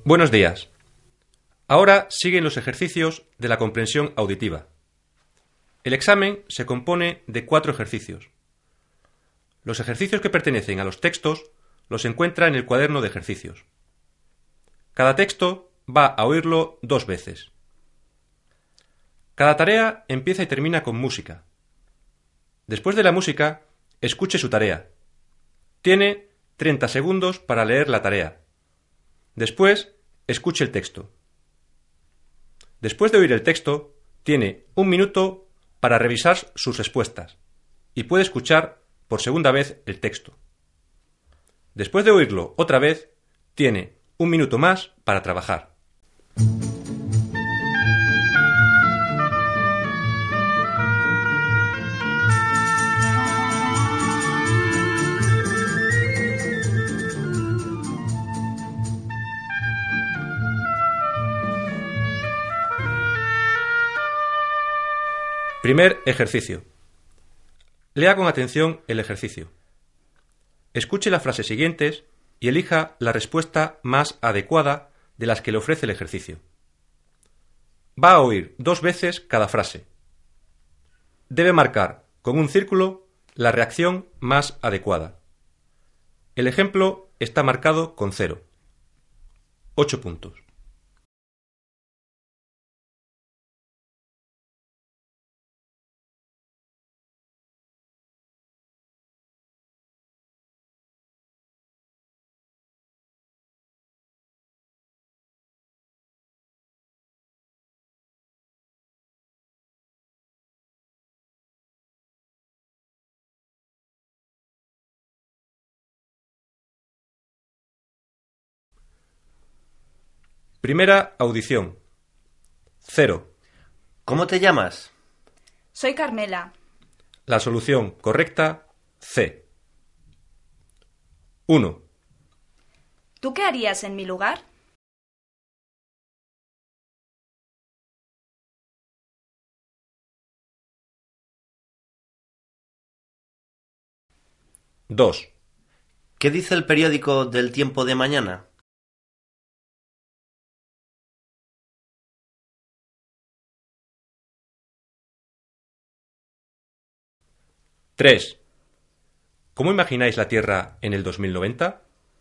Buenos días. Ahora siguen los ejercicios de la comprensión auditiva. El examen se compone de 4 ejercicios. Los ejercicios que pertenecen a los textos los encuentra en el cuaderno de ejercicios. Cada texto va a oírlo 2 veces. Cada tarea empieza y termina con música. Después de la música, escuche su tarea. Tiene 30 segundos para leer la tarea. Después, escuche el texto. Después de oír el texto, tiene 1 minuto para revisar sus respuestas y puede escuchar por segunda vez el texto. Después de oírlo otra vez, tiene 1 minuto más para trabajar. Primer ejercicio. Lea con atención el ejercicio. Escuche las frases siguientes y elija la respuesta más adecuada de las que le ofrece el ejercicio. Va a oír 2 veces cada frase. Debe marcar con un círculo la reacción más adecuada. El ejemplo está marcado con 0. 8 puntos. Primera audición. 0. ¿Cómo te llamas? Soy Carmela. La solución correcta, C. 1. ¿Tú qué harías en mi lugar? 2. ¿Qué dice el periódico del tiempo de mañana? 3. ¿Cómo imagináis la Tierra en el 2090?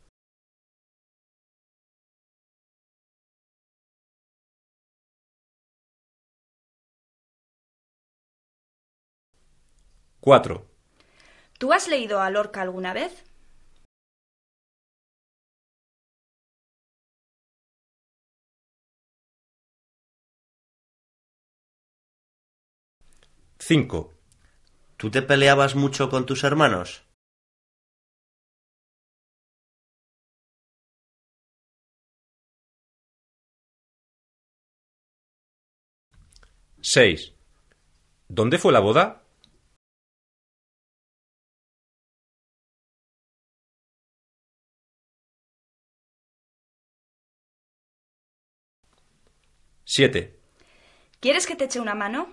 4. ¿Tú has leído a Lorca alguna vez? 5. ¿Tú te peleabas mucho con tus hermanos? 6. ¿Dónde fue la boda? 7. ¿Quieres que te eche una mano?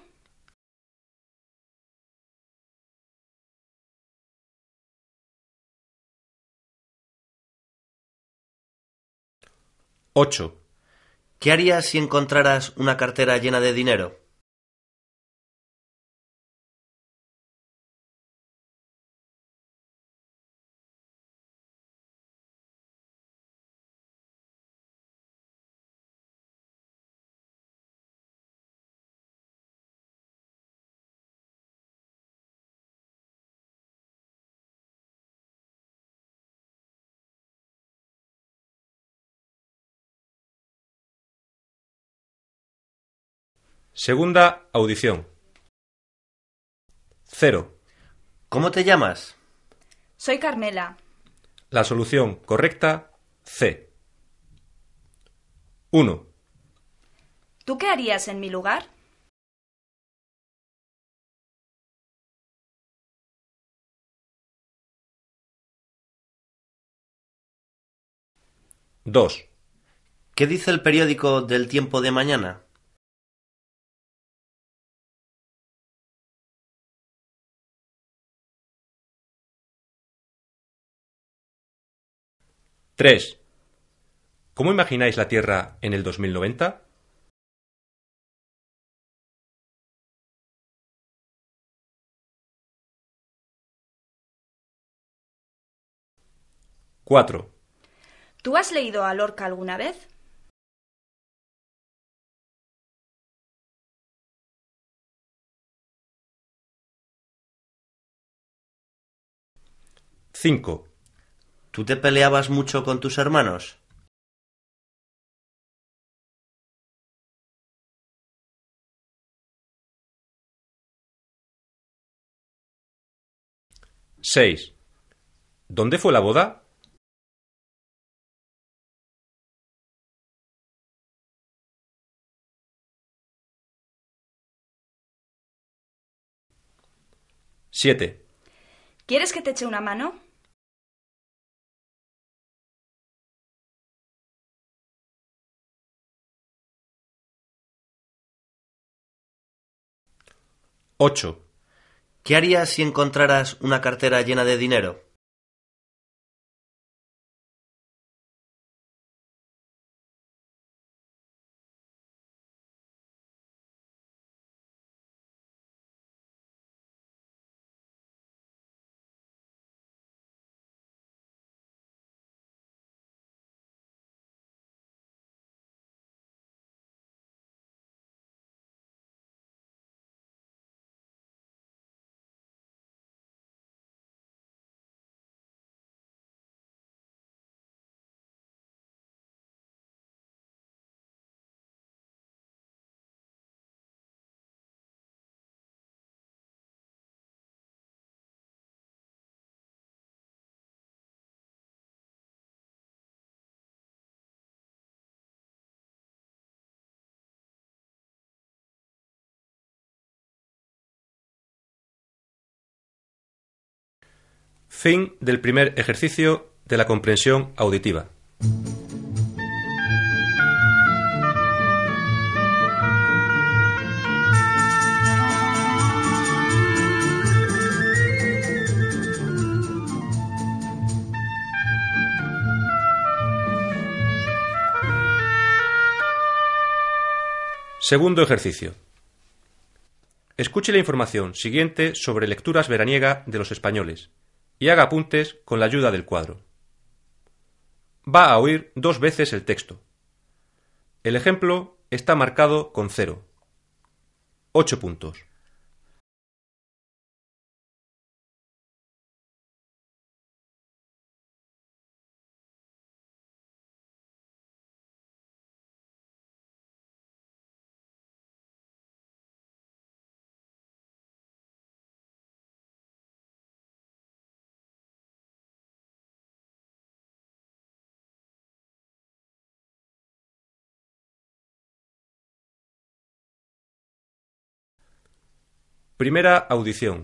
8. ¿Qué harías si encontraras una cartera llena de dinero? Segunda audición. 0. ¿Cómo te llamas? Soy Carmela. La solución correcta, C. 1. ¿Tú qué harías en mi lugar? 2. ¿Qué dice el periódico del tiempo de mañana? 3. ¿Cómo imagináis la Tierra en el 2090? Cuatro. ¿Tú has leído a Lorca alguna vez? Cinco. ¿Tú te peleabas mucho con tus hermanos? Seis. ¿Dónde fue la boda? Siete. ¿Quieres que te eche una mano? Ocho. ¿Qué harías si encontraras una cartera llena de dinero? Fin del primer ejercicio de la comprensión auditiva. Segundo ejercicio. Escuche la información siguiente sobre lecturas veraniega de los españoles y haga apuntes con la ayuda del cuadro. Va a oír 2 veces el texto. El ejemplo está marcado con 0. 8 puntos. Primera audición.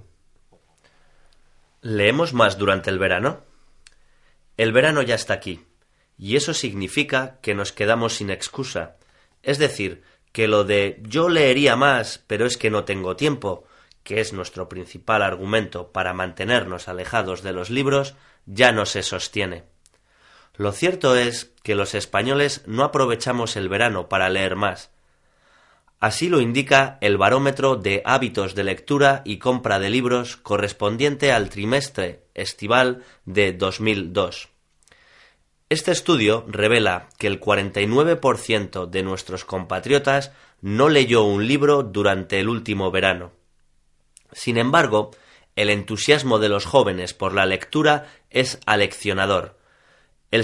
¿Leemos más durante el verano? El verano ya está aquí, y eso significa que nos quedamos sin excusa. Es decir, que lo de yo leería más, pero es que no tengo tiempo, que es nuestro principal argumento para mantenernos alejados de los libros, ya no se sostiene. Lo cierto es que los españoles no aprovechamos el verano para leer más. Así lo indica el barómetro de hábitos de lectura y compra de libros correspondiente al trimestre estival de 2002. Este estudio revela que el 49% de nuestros compatriotas no leyó un libro durante el último verano. Sin embargo, el entusiasmo de los jóvenes por la lectura es aleccionador. El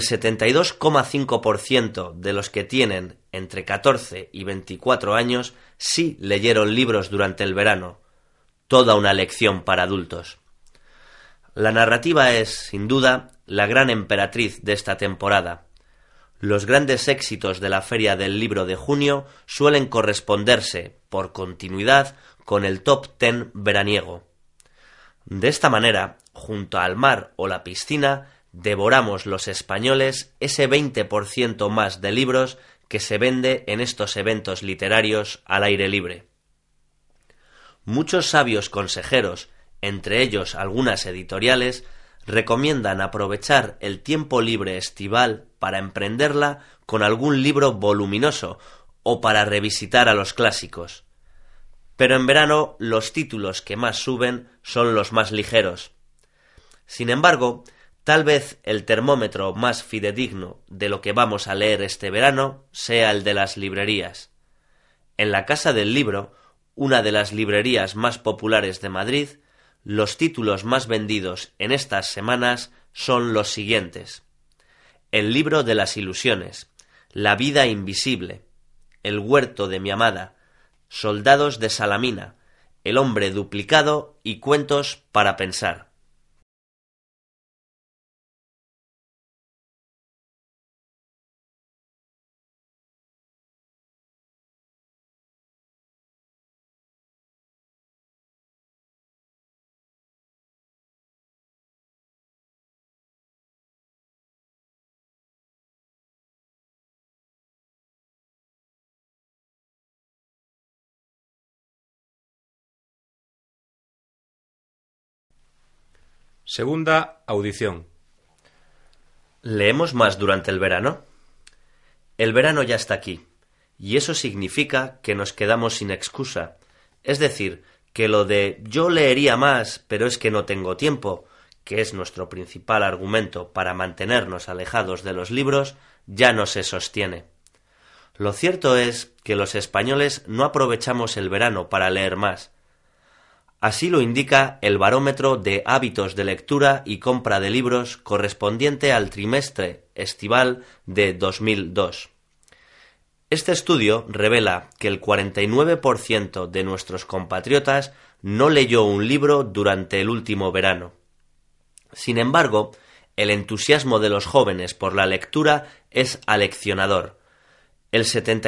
72,5% de los que tienen entre 14 y 24 años sí leyeron libros durante el verano. Toda una lección para adultos. La narrativa es, sin duda, la gran emperatriz de esta temporada. Los grandes éxitos de la Feria del Libro de junio suelen corresponderse, por continuidad, con el top 10 veraniego. De esta manera, junto al mar o la piscina, devoramos los españoles ese 20% más de libros que se vende en estos eventos literarios al aire libre. Muchos sabios consejeros, entre ellos algunas editoriales, recomiendan aprovechar el tiempo libre estival para emprenderla con algún libro voluminoso o para revisitar a los clásicos. Pero en verano los títulos que más suben son los más ligeros. Sin embargo, tal vez el termómetro más fidedigno de lo que vamos a leer este verano sea el de las librerías. En la Casa del Libro, una de las librerías más populares de Madrid, los títulos más vendidos en estas semanas son los siguientes: El libro de las ilusiones, La vida invisible, El huerto de mi amada, Soldados de Salamina, El hombre duplicado y Cuentos para pensar. Segunda audición. ¿Leemos más durante el verano? El verano ya está aquí, y eso significa que nos quedamos sin excusa. Es decir, que lo de yo leería más, pero es que no tengo tiempo, que es nuestro principal argumento para mantenernos alejados de los libros, ya no se sostiene. Lo cierto es que los españoles no aprovechamos el verano para leer más. Así lo indica el Barómetro de Hábitos de Lectura y Compra de Libros correspondiente al trimestre estival de 2002. Este estudio revela que el 49% de nuestros compatriotas no leyó un libro durante el último verano. Sin embargo, el entusiasmo de los jóvenes por la lectura es aleccionador. El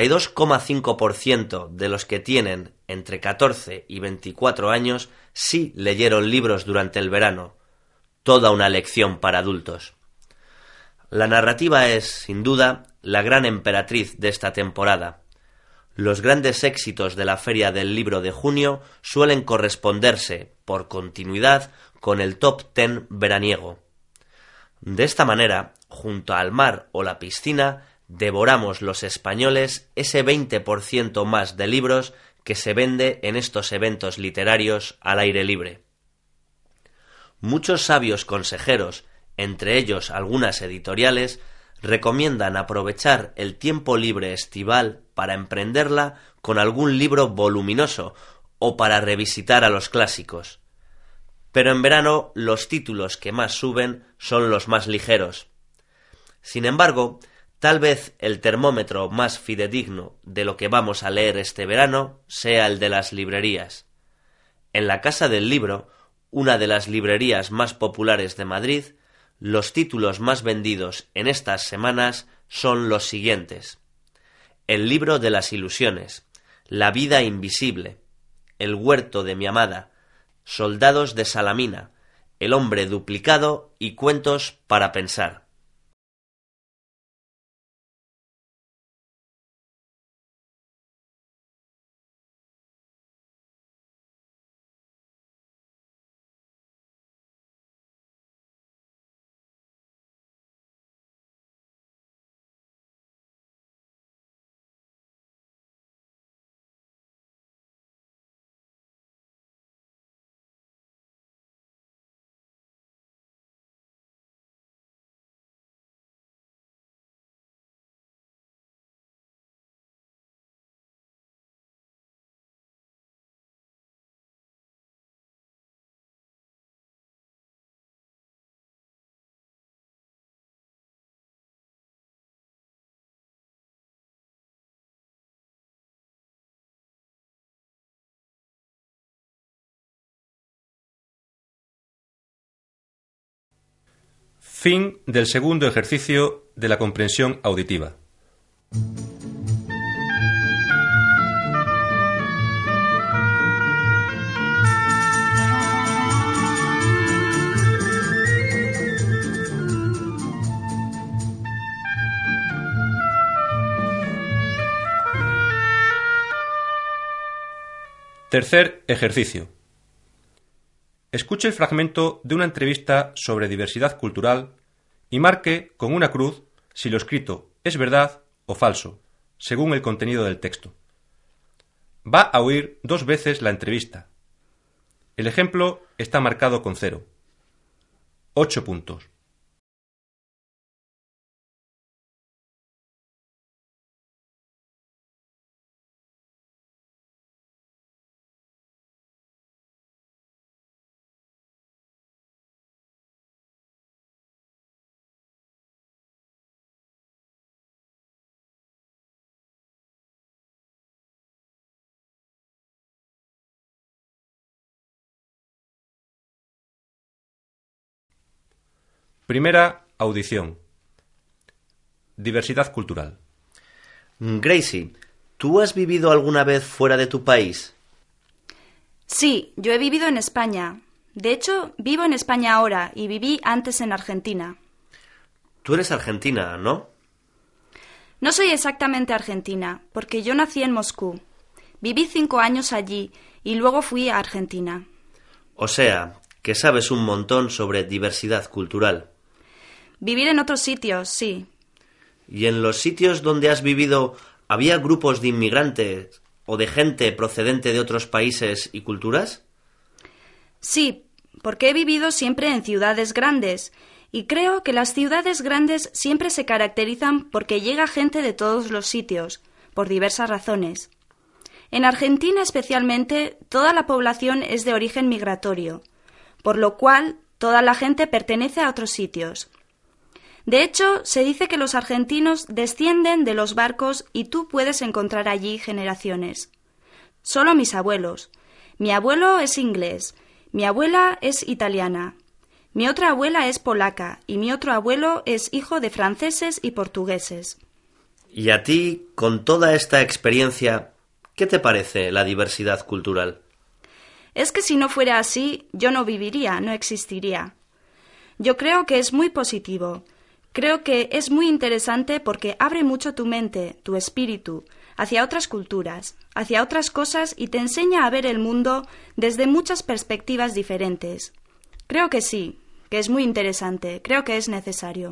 72,5% de los que tienen entre 14 y 24 años sí leyeron libros durante el verano. Toda una lección para adultos. La narrativa es, sin duda, la gran emperatriz de esta temporada. Los grandes éxitos de la Feria del Libro de junio suelen corresponderse, por continuidad, con el top 10 veraniego. De esta manera, junto al mar o la piscina, devoramos los españoles ese 20% más de libros que se vende en estos eventos literarios al aire libre. Muchos sabios consejeros, entre ellos algunas editoriales, recomiendan aprovechar el tiempo libre estival para emprenderla con algún libro voluminoso o para revisitar a los clásicos. Pero en verano los títulos que más suben son los más ligeros. Sin embargo, tal vez el termómetro más fidedigno de lo que vamos a leer este verano sea el de las librerías. En la Casa del Libro, una de las librerías más populares de Madrid, los títulos más vendidos en estas semanas son los siguientes: El libro de las ilusiones, La vida invisible, El huerto de mi amada, Soldados de Salamina, El hombre duplicado y Cuentos para pensar. Fin del segundo ejercicio de la comprensión auditiva. Tercer ejercicio. Escuche el fragmento de una entrevista sobre diversidad cultural y marque con una cruz si lo escrito es verdad o falso, según el contenido del texto. Va a oír 2 veces la entrevista. El ejemplo está marcado con 0. 8 puntos. Primera audición. Diversidad cultural. Gracie, ¿tú has vivido alguna vez fuera de tu país? Sí, yo he vivido en España. De hecho, vivo en España ahora y viví antes en Argentina. Tú eres argentina, ¿no? No soy exactamente argentina, porque yo nací en Moscú. Viví 5 años allí y luego fui a Argentina. O sea, que sabes un montón sobre diversidad cultural. Vivir en otros sitios, sí. ¿Y en los sitios donde has vivido había grupos de inmigrantes o de gente procedente de otros países y culturas? Sí, porque he vivido siempre en ciudades grandes, y creo que las ciudades grandes siempre se caracterizan porque llega gente de todos los sitios, por diversas razones. En Argentina especialmente, toda la población es de origen migratorio, por lo cual toda la gente pertenece a otros sitios. De hecho, se dice que los argentinos descienden de los barcos y tú puedes encontrar allí generaciones. Solo mis abuelos. Mi abuelo es inglés, mi abuela es italiana, mi otra abuela es polaca y mi otro abuelo es hijo de franceses y portugueses. Y a ti, con toda esta experiencia, ¿qué te parece la diversidad cultural? Es que si no fuera así, yo no viviría, no existiría. Yo creo que es muy positivo. Creo que es muy interesante porque abre mucho tu mente, tu espíritu, hacia otras culturas, hacia otras cosas y te enseña a ver el mundo desde muchas perspectivas diferentes. Creo que sí, que es muy interesante, creo que es necesario.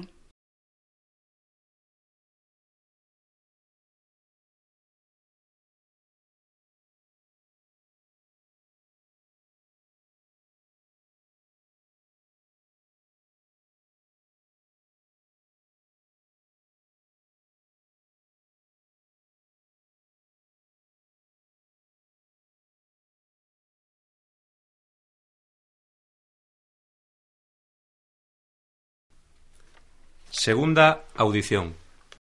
Segunda audición.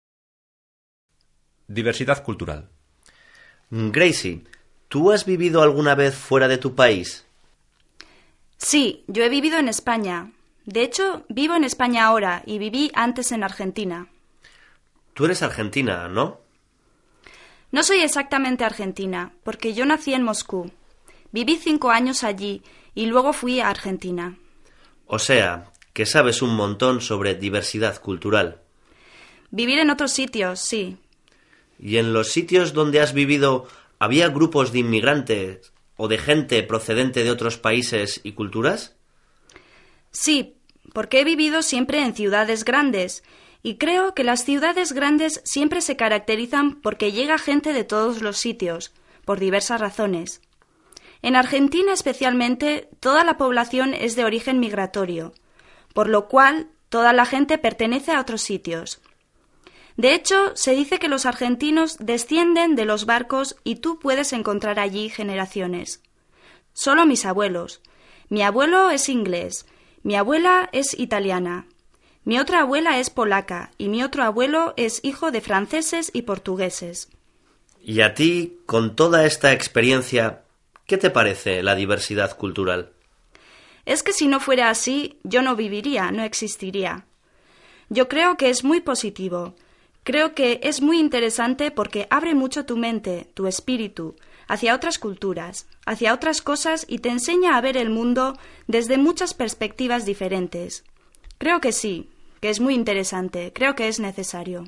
Diversidad cultural. Gracie, ¿tú has vivido alguna vez fuera de tu país? Sí, yo he vivido en España. De hecho, vivo en España ahora y viví antes en Argentina. Tú eres argentina, ¿no? No soy exactamente argentina, porque yo nací en Moscú. Viví 5 años allí y luego fui a Argentina. O sea, que sabes un montón sobre diversidad cultural. Vivir en otros sitios, sí. ¿Y en los sitios donde has vivido había grupos de inmigrantes o de gente procedente de otros países y culturas? Sí, porque he vivido siempre en ciudades grandes, y creo que las ciudades grandes siempre se caracterizan porque llega gente de todos los sitios, por diversas razones. En Argentina especialmente, toda la población es de origen migratorio, por lo cual toda la gente pertenece a otros sitios. De hecho, se dice que los argentinos descienden de los barcos y tú puedes encontrar allí generaciones. Solo mis abuelos. Mi abuelo es inglés, mi abuela es italiana, mi otra abuela es polaca y mi otro abuelo es hijo de franceses y portugueses. Y a ti, con toda esta experiencia, ¿qué te parece la diversidad cultural? Es que si no fuera así, yo no viviría, no existiría. Yo creo que es muy positivo. Creo que es muy interesante porque abre mucho tu mente, tu espíritu, hacia otras culturas, hacia otras cosas y te enseña a ver el mundo desde muchas perspectivas diferentes. Creo que sí, que es muy interesante, creo que es necesario.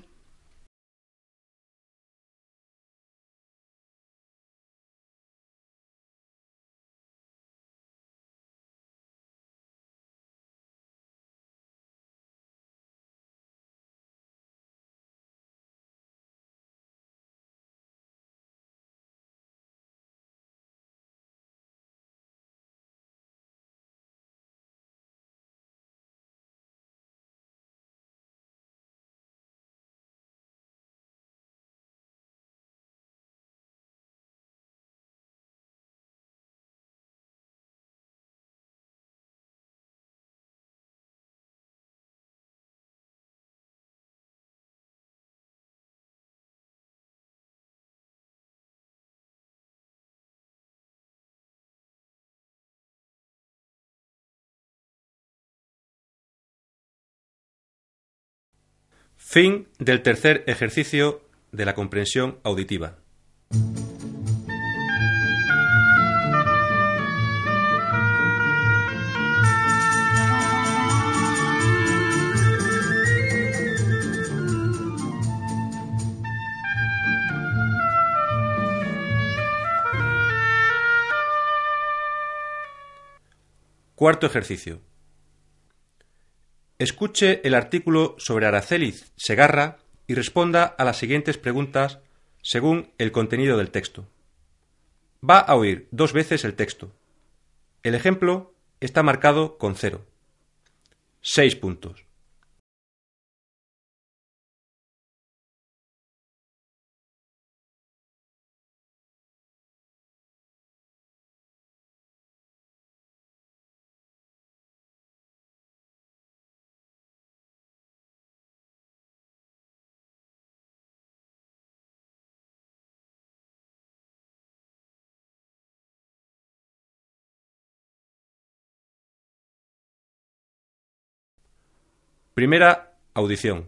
Fin del tercer ejercicio de la comprensión auditiva. Cuarto ejercicio. Escuche el artículo sobre Araceli Segarra y responda a las siguientes preguntas según el contenido del texto. Va a oír 2 veces el texto. El ejemplo está marcado con 0. 6 puntos. Primera audición.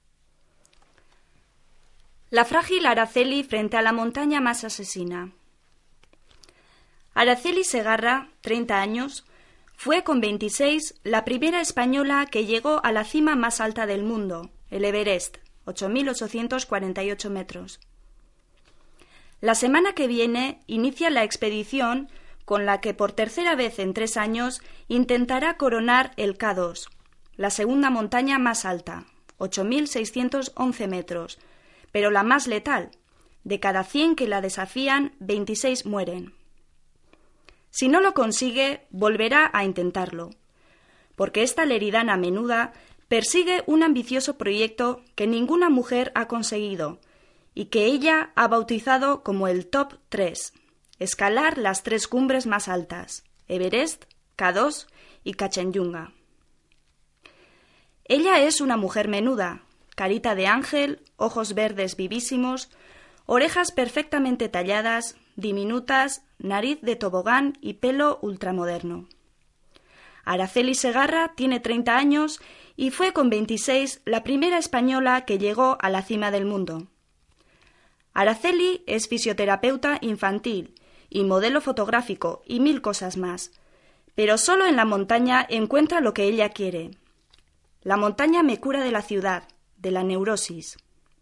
La frágil Araceli frente a la montaña más asesina. Araceli Segarra, 30 años, fue con 26 la primera española que llegó a la cima más alta del mundo, el Everest, 8.848 metros. La semana que viene inicia la expedición con la que por tercera vez en 3 años intentará coronar el K2, la segunda montaña más alta, 8.611 metros, pero la más letal. De cada 100 que la desafían, 26 mueren. Si no lo consigue, volverá a intentarlo, porque esta leridana menuda persigue un ambicioso proyecto que ninguna mujer ha conseguido y que ella ha bautizado como el Top 3, escalar las 3 cumbres más altas, Everest, K2 y Kanchenjunga. Ella es una mujer menuda, carita de ángel, ojos verdes vivísimos, orejas perfectamente talladas, diminutas, nariz de tobogán y pelo ultramoderno. Araceli Segarra tiene 30 años y fue con 26 la primera española que llegó a la cima del mundo. Araceli es fisioterapeuta infantil y modelo fotográfico y 1000 cosas más, pero solo en la montaña encuentra lo que ella quiere. La montaña me cura de la ciudad, de la neurosis.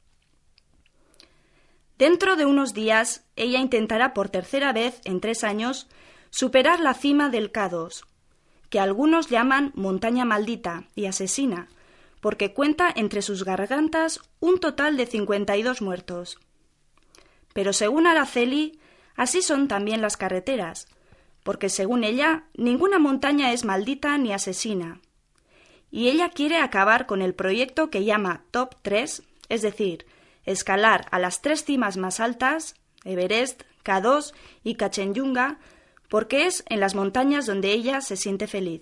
Dentro de unos días, ella intentará por tercera vez en 3 años superar la cima del K2, que algunos llaman montaña maldita y asesina, porque cuenta entre sus gargantas un total de 52 muertos. Pero según Araceli, así son también las carreteras, porque según ella, ninguna montaña es maldita ni asesina. Y ella quiere acabar con el proyecto que llama Top 3, es decir, escalar a las 3 cimas más altas, Everest, K2 y Kanchenjunga, porque es en las montañas donde ella se siente feliz.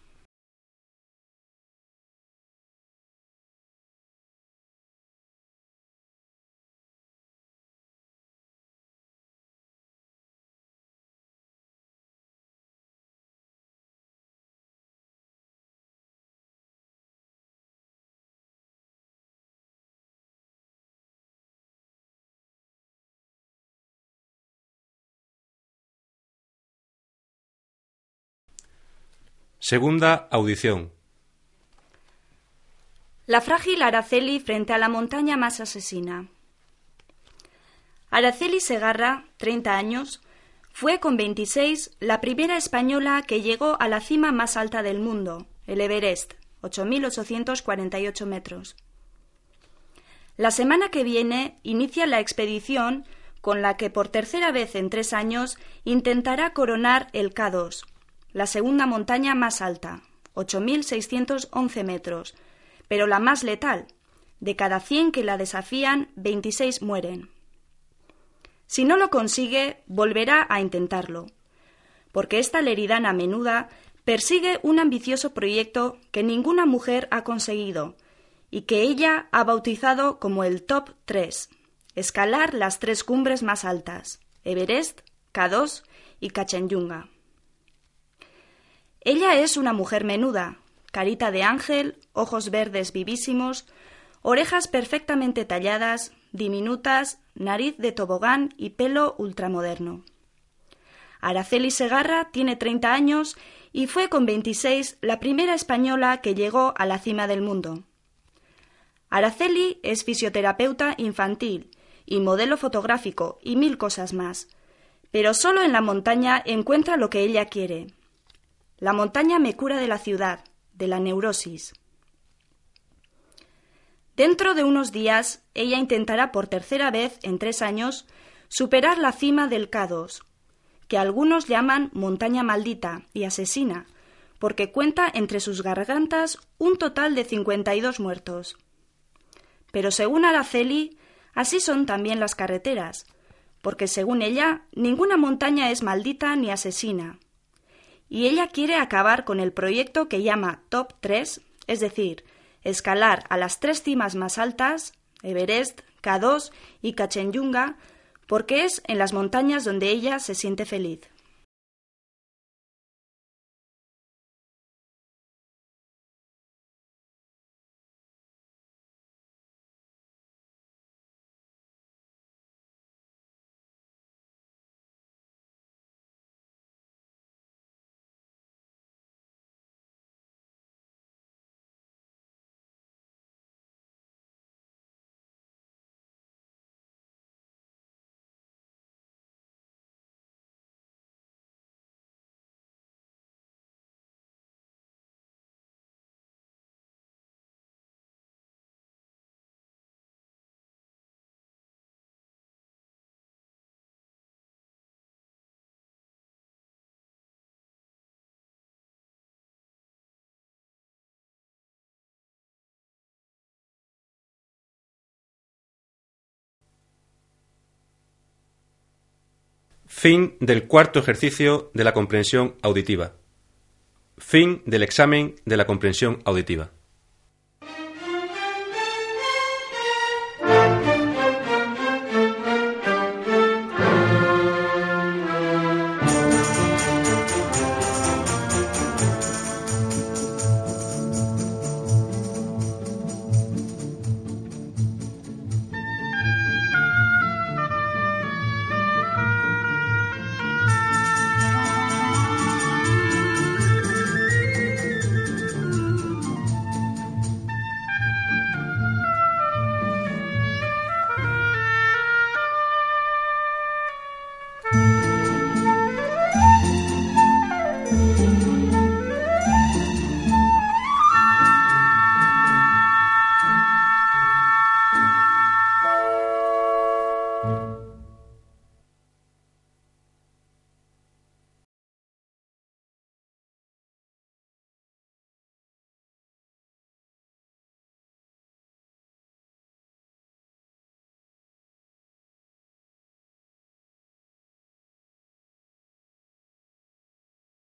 Segunda audición. La frágil Araceli frente a la montaña más asesina. Araceli Segarra, 30 años, fue con 26 la primera española que llegó a la cima más alta del mundo, el Everest, 8.848 metros. La semana que viene inicia la expedición con la que por tercera vez en 3 años intentará coronar el K2, la segunda montaña más alta, 8.611 metros, pero la más letal. De cada 100 que la desafían, 26 mueren. Si no lo consigue, volverá a intentarlo, porque esta leridana menuda persigue un ambicioso proyecto que ninguna mujer ha conseguido y que ella ha bautizado como el Top 3, escalar las 3 cumbres más altas, Everest, K2 y Kanchenjunga. Ella es una mujer menuda, carita de ángel, ojos verdes vivísimos, Orejas perfectamente talladas, diminutas, nariz de tobogán y pelo ultramoderno. Araceli Segarra tiene 30 años y fue con 26 la primera española que llegó a la cima del mundo. Araceli es fisioterapeuta infantil y modelo fotográfico y 1000 cosas más, pero solo en la montaña encuentra lo que ella quiere. La montaña me cura de la ciudad, de la neurosis. Dentro de unos días, ella intentará por tercera vez en 3 años superar la cima del K2, que algunos llaman montaña maldita y asesina, porque cuenta entre sus gargantas un total de 52 muertos. Pero según Araceli, así son también las carreteras, porque según ella, ninguna montaña es maldita ni asesina. Y ella quiere acabar con el proyecto que llama Top 3, es decir, escalar a las 3 cimas más altas, Everest, K2 y Kanchenjunga, porque es en las montañas donde ella se siente feliz. Fin del cuarto ejercicio de la comprensión auditiva. Fin del examen de la comprensión auditiva.